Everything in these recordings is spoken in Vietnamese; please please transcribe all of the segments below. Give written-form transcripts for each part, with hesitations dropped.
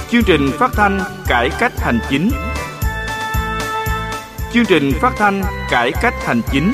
Chương trình phát thanh cải cách hành chính. Chương trình phát thanh cải cách hành chính.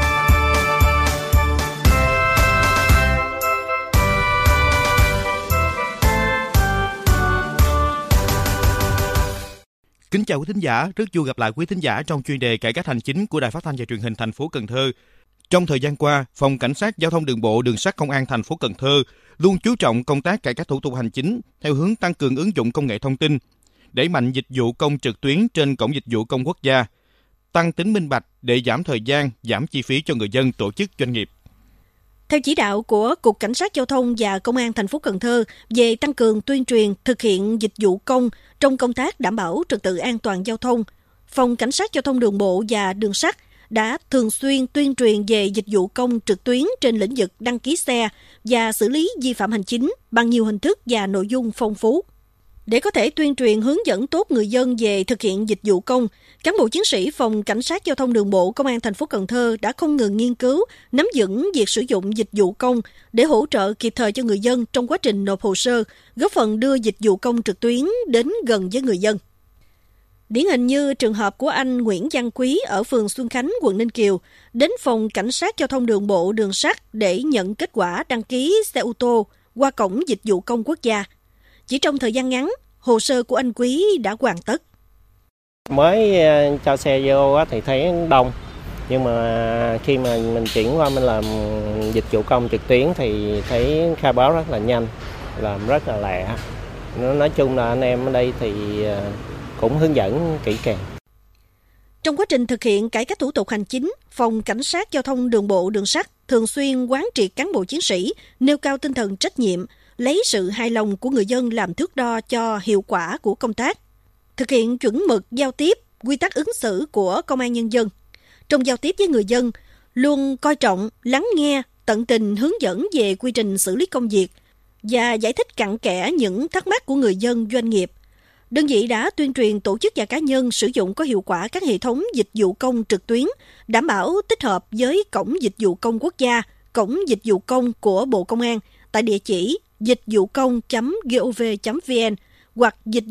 Kính chào quý thính giả, rất vui gặp lại quý thính giả trong chuyên đề cải cách hành chính của Đài Phát thanh và Truyền hình thành phố Cần Thơ. Trong thời gian qua, Phòng Cảnh sát Giao thông Đường bộ Đường sắt Công an thành phố Cần Thơ luôn chú trọng công tác cải cách thủ tục hành chính theo hướng tăng cường ứng dụng công nghệ thông tin, đẩy mạnh dịch vụ công trực tuyến trên cổng dịch vụ công quốc gia, tăng tính minh bạch để giảm thời gian, giảm chi phí cho người dân, tổ chức, doanh nghiệp. Theo chỉ đạo của Cục Cảnh sát Giao thông và Công an thành phố Cần Thơ về tăng cường tuyên truyền thực hiện dịch vụ công trong công tác đảm bảo trật tự an toàn giao thông, Phòng Cảnh sát Giao thông Đường bộ và Đường sắt đã thường xuyên tuyên truyền về dịch vụ công trực tuyến trên lĩnh vực đăng ký xe và xử lý vi phạm hành chính bằng nhiều hình thức và nội dung phong phú. Để có thể tuyên truyền hướng dẫn tốt người dân về thực hiện dịch vụ công, cán bộ chiến sĩ Phòng Cảnh sát Giao thông Đường bộ Công an thành phố Cần Thơ đã không ngừng nghiên cứu, nắm vững việc sử dụng dịch vụ công để hỗ trợ kịp thời cho người dân trong quá trình nộp hồ sơ, góp phần đưa dịch vụ công trực tuyến đến gần với người dân. Điển hình như trường hợp của anh Nguyễn Văn Quý ở phường Xuân Khánh, quận Ninh Kiều, đến Phòng Cảnh sát Giao thông Đường bộ Đường sắt để nhận kết quả đăng ký xe ô tô qua cổng dịch vụ công quốc gia. Chỉ trong thời gian ngắn, hồ sơ của anh Quý đã hoàn tất. Mới cho xe vô thì thấy đông, nhưng mà khi mà mình chuyển qua mình làm dịch vụ công trực tuyến thì thấy khai báo rất là nhanh, làm rất là lẹ. Nói chung là anh em ở đây thì cũng hướng dẫn kỹ càng. Trong quá trình thực hiện cải cách thủ tục hành chính, Phòng Cảnh sát Giao thông Đường bộ Đường sắt thường xuyên quán triệt cán bộ chiến sĩ nêu cao tinh thần trách nhiệm, lấy sự hài lòng của người dân làm thước đo cho hiệu quả của công tác, thực hiện chuẩn mực giao tiếp, quy tắc ứng xử của công an nhân dân. Trong giao tiếp với người dân, luôn coi trọng, lắng nghe, tận tình hướng dẫn về quy trình xử lý công việc và giải thích cặn kẽ những thắc mắc của người dân, doanh nghiệp. Đơn vị đã tuyên truyền tổ chức và cá nhân sử dụng có hiệu quả các hệ thống dịch vụ công trực tuyến, đảm bảo tích hợp với cổng dịch vụ công quốc gia, cổng dịch vụ công của Bộ Công an tại địa chỉ dịch vụ công.gov.vn hoặc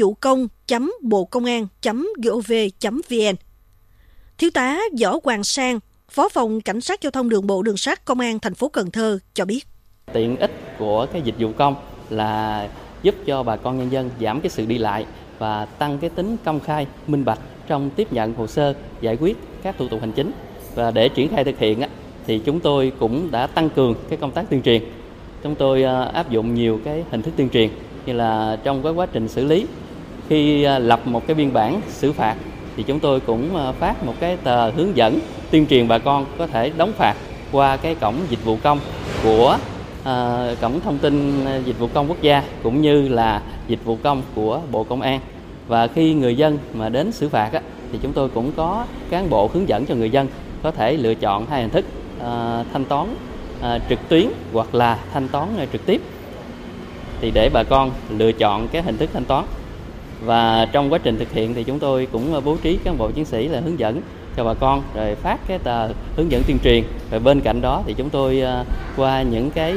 dịch-vụ-công.bocongan.gov.vn. Thiếu tá Võ Hoàng Sang, Phó Phòng Cảnh sát Giao thông Đường bộ Đường sắt Công an thành phố Cần Thơ cho biết. Tiện ích của cái dịch vụ công là giúp cho bà con nhân dân giảm cái sự đi lại và tăng cái tính công khai, minh bạch trong tiếp nhận hồ sơ, giải quyết các thủ tục hành chính. Và để triển khai thực hiện thì chúng tôi cũng đã tăng cường cái công tác tuyên truyền. Chúng tôi áp dụng nhiều cái hình thức tuyên truyền như là trong cái quá trình xử lý, khi lập một cái biên bản xử phạt thì chúng tôi cũng phát một cái tờ hướng dẫn tuyên truyền bà con có thể đóng phạt qua cái cổng dịch vụ công của cổng thông tin dịch vụ công quốc gia cũng như là dịch vụ công của Bộ Công an. Và khi người dân mà đến xử phạt thì chúng tôi cũng có cán bộ hướng dẫn cho người dân có thể lựa chọn hai hình thức thanh toán trực tuyến hoặc là thanh toán trực tiếp, thì để bà con lựa chọn cái hình thức thanh toán. Và trong quá trình thực hiện thì chúng tôi cũng bố trí cán bộ chiến sĩ là hướng dẫn cho bà con, rồi phát cái tờ hướng dẫn tuyên truyền. Rồi bên cạnh đó thì chúng tôi qua những cái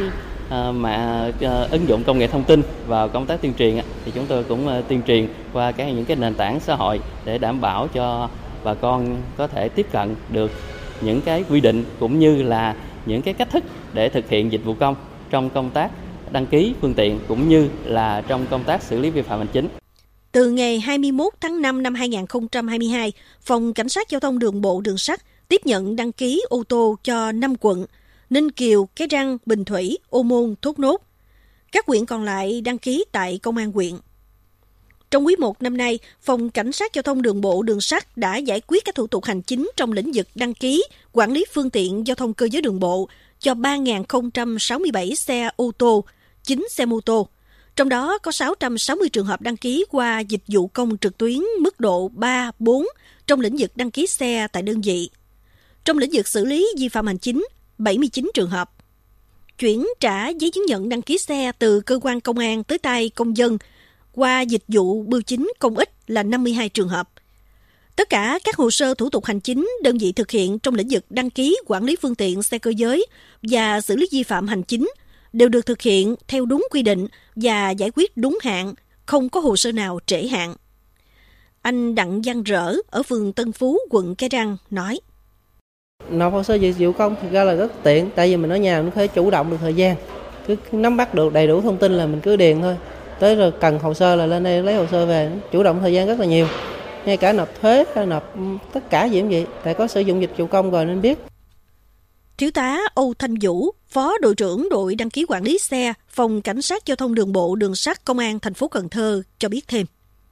ứng dụng công nghệ thông tin vào công tác tuyên truyền thì chúng tôi cũng tuyên truyền qua những cái nền tảng xã hội để đảm bảo cho bà con có thể tiếp cận được những cái quy định cũng như là những cái cách thức để thực hiện dịch vụ công trong công tác đăng ký phương tiện cũng như là trong công tác xử lý vi phạm hành chính. Từ ngày 21 tháng 5 năm 2022, Phòng Cảnh sát Giao thông Đường bộ Đường sắt tiếp nhận đăng ký ô tô cho 5 quận: Ninh Kiều, Cái Răng, Bình Thủy, Ô Môn, Thốt Nốt. Các huyện còn lại đăng ký tại công an huyện. Trong quý 1 năm nay, Phòng Cảnh sát Giao thông Đường bộ Đường sắt đã giải quyết các thủ tục hành chính trong lĩnh vực đăng ký, quản lý phương tiện giao thông cơ giới đường bộ cho 3.067 xe ô tô, 9 xe mô tô. Trong đó có 660 trường hợp đăng ký qua dịch vụ công trực tuyến mức độ 3, 4 trong lĩnh vực đăng ký xe tại đơn vị. Trong lĩnh vực xử lý vi phạm hành chính, 79 trường hợp. Chuyển trả giấy chứng nhận đăng ký xe từ cơ quan công an tới tay công dân qua dịch vụ bưu chính công ích là 52 trường hợp. Tất cả các hồ sơ thủ tục hành chính đơn vị thực hiện trong lĩnh vực đăng ký quản lý phương tiện xe cơ giới và xử lý vi phạm hành chính đều được thực hiện theo đúng quy định và giải quyết đúng hạn, không có hồ sơ nào trễ hạn. Anh Đặng Văn Rỡ ở phường Tân Phú, quận Cái Răng nói: Nộp hồ sơ dịch vụ công thực ra là rất tiện, tại vì mình ở nhà mình có thể chủ động được thời gian, cứ nắm bắt được đầy đủ thông tin là mình cứ điền thôi. Tới rồi cần hồ sơ là lên đây lấy hồ sơ về, chủ động thời gian rất là nhiều. Ngay cả nộp thuế hay nộp tất cả gì cũng vậy, tại có sử dụng dịch vụ công rồi nên biết. Thiếu tá Âu Thanh Vũ, Phó đội trưởng đội đăng ký quản lý xe, Phòng Cảnh sát Giao thông Đường bộ Đường sắt Công an thành phố Cần Thơ cho biết thêm.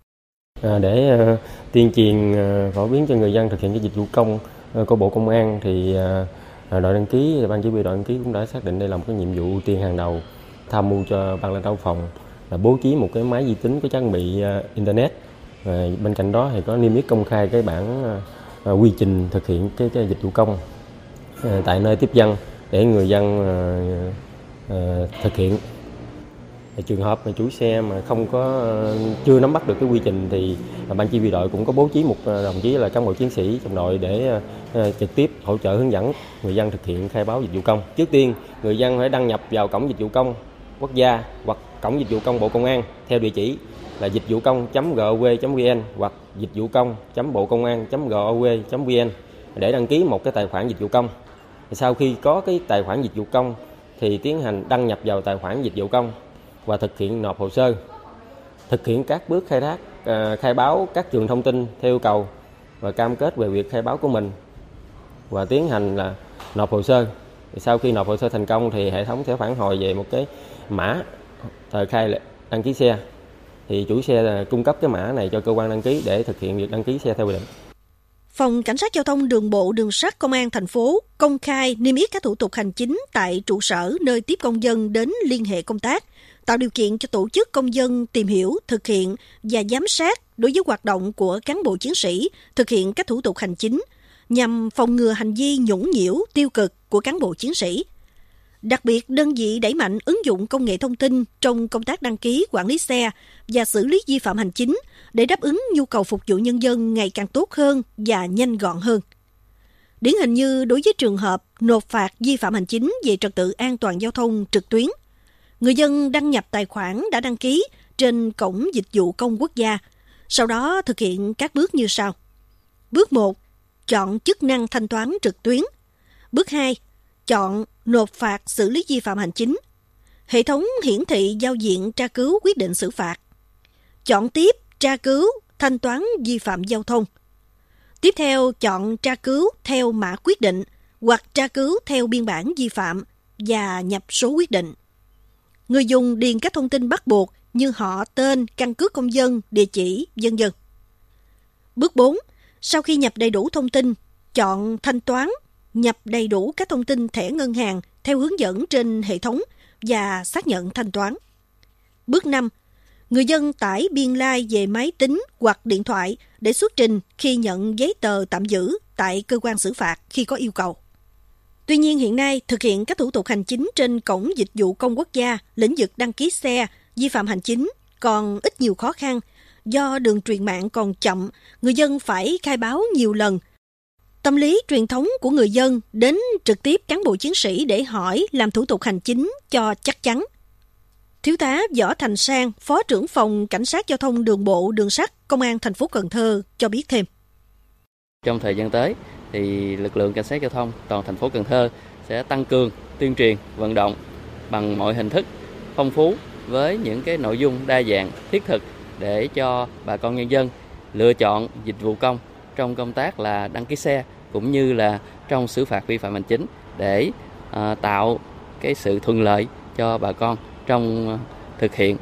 Để tuyên truyền phổ biến cho người dân thực hiện cái dịch vụ công của Bộ Công an thì đội đăng ký, ban chỉ huy đội đăng ký cũng đã xác định đây là một cái nhiệm vụ ưu tiên hàng đầu, tham mưu cho ban lãnh đạo phòng là bố trí một cái máy vi tính có trang bị internet. Bên cạnh đó thì có niêm yết công khai cái bản quy trình thực hiện cái dịch vụ công tại nơi tiếp dân để người dân thực hiện. Trường hợp mà chủ xe mà chưa nắm bắt được cái quy trình thì ban chỉ huy đội cũng có bố trí một đồng chí là cán bộ chiến sĩ trong đội để trực tiếp hỗ trợ hướng dẫn người dân thực hiện khai báo dịch vụ công. Trước tiên, người dân phải đăng nhập vào cổng dịch vụ công quốc gia hoặc cổng dịch vụ công Bộ Công an theo địa chỉ là dịch vụ công.gov.vn hoặc dịch vụ công.bocongan.gov.vn để đăng ký một cái tài khoản dịch vụ công. Sau khi có cái tài khoản dịch vụ công thì tiến hành đăng nhập vào tài khoản dịch vụ công và thực hiện nộp hồ sơ, thực hiện các bước khai báo các trường thông tin theo yêu cầu và cam kết về việc khai báo của mình và tiến hành là nộp hồ sơ. Sau khi nộp hồ sơ thành công thì hệ thống sẽ phản hồi về một cái mã tờ khai đăng ký xe. Thì chủ xe cung cấp cái mã này cho cơ quan đăng ký để thực hiện việc đăng ký xe theo quy định. Phòng Cảnh sát Giao thông Đường bộ Đường sắt Công an thành phố công khai niêm yết các thủ tục hành chính tại trụ sở nơi tiếp công dân đến liên hệ công tác, tạo điều kiện cho tổ chức công dân tìm hiểu, thực hiện và giám sát đối với hoạt động của cán bộ chiến sĩ thực hiện các thủ tục hành chính nhằm phòng ngừa hành vi nhũng nhiễu, tiêu cực của cán bộ chiến sĩ. Đặc biệt, đơn vị đẩy mạnh ứng dụng công nghệ thông tin trong công tác đăng ký, quản lý xe và xử lý vi phạm hành chính để đáp ứng nhu cầu phục vụ nhân dân ngày càng tốt hơn và nhanh gọn hơn. Điển hình như đối với trường hợp nộp phạt vi phạm hành chính về trật tự an toàn giao thông trực tuyến, người dân đăng nhập tài khoản đã đăng ký trên cổng dịch vụ công quốc gia, sau đó thực hiện các bước như sau. Bước 1. Chọn chức năng thanh toán trực tuyến. Bước 2. Chọn nộp phạt xử lý vi phạm hành chính. Hệ thống hiển thị giao diện tra cứu quyết định xử phạt. Chọn tiếp tra cứu thanh toán vi phạm giao thông. Tiếp theo chọn tra cứu theo mã quyết định hoặc tra cứu theo biên bản vi phạm và nhập số quyết định. Người dùng điền các thông tin bắt buộc như họ, tên, căn cước công dân, địa chỉ, v.v. Bước 4. Sau khi nhập đầy đủ thông tin, chọn thanh toán, nhập đầy đủ các thông tin thẻ ngân hàng theo hướng dẫn trên hệ thống và xác nhận thanh toán. Bước 5. Người dân tải biên lai về máy tính hoặc điện thoại để xuất trình khi nhận giấy tờ tạm giữ tại cơ quan xử phạt khi có yêu cầu. Tuy nhiên hiện nay, thực hiện các thủ tục hành chính trên cổng dịch vụ công quốc gia, lĩnh vực đăng ký xe, vi phạm hành chính còn ít nhiều khó khăn. Do đường truyền mạng còn chậm, người dân phải khai báo nhiều lần. Tâm lý truyền thống của người dân đến trực tiếp cán bộ chiến sĩ để hỏi làm thủ tục hành chính cho chắc chắn. Thiếu tá Võ Thành Sang, Phó trưởng phòng Cảnh sát Giao thông Đường bộ Đường sắt Công an thành phố Cần Thơ cho biết thêm. Trong thời gian tới thì lực lượng cảnh sát giao thông toàn thành phố Cần Thơ sẽ tăng cường tuyên truyền, vận động bằng mọi hình thức phong phú với những cái nội dung đa dạng, thiết thực để cho bà con nhân dân lựa chọn dịch vụ công trong công tác là đăng ký xe cũng như là trong xử phạt vi phạm hành chính để tạo cái sự thuận lợi cho bà con trong thực hiện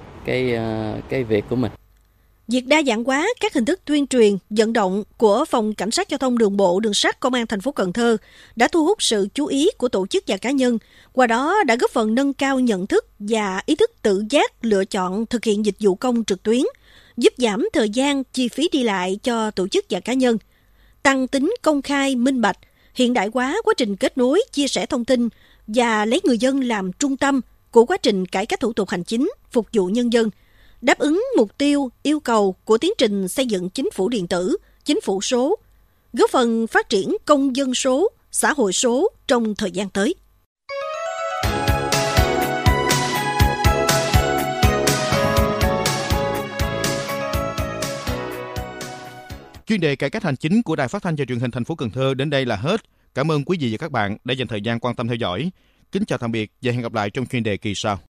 cái việc của mình. Việc đa dạng hóa các hình thức tuyên truyền, vận động của Phòng Cảnh sát Giao thông Đường bộ Đường sắt Công an thành phố Cần Thơ đã thu hút sự chú ý của tổ chức và cá nhân, qua đó đã góp phần nâng cao nhận thức và ý thức tự giác lựa chọn thực hiện dịch vụ công trực tuyến, giúp giảm thời gian, chi phí đi lại cho tổ chức và cá nhân, tăng tính công khai, minh bạch, hiện đại hóa quá trình kết nối, chia sẻ thông tin và lấy người dân làm trung tâm của quá trình cải cách thủ tục hành chính, phục vụ nhân dân, đáp ứng mục tiêu, yêu cầu của tiến trình xây dựng chính phủ điện tử, chính phủ số, góp phần phát triển công dân số, xã hội số trong thời gian tới. Chuyên đề cải cách hành chính của Đài Phát thanh và Truyền hình thành phố Cần Thơ đến đây là hết. Cảm ơn quý vị và các bạn đã dành thời gian quan tâm theo dõi. Kính chào tạm biệt và hẹn gặp lại trong chuyên đề kỳ sau.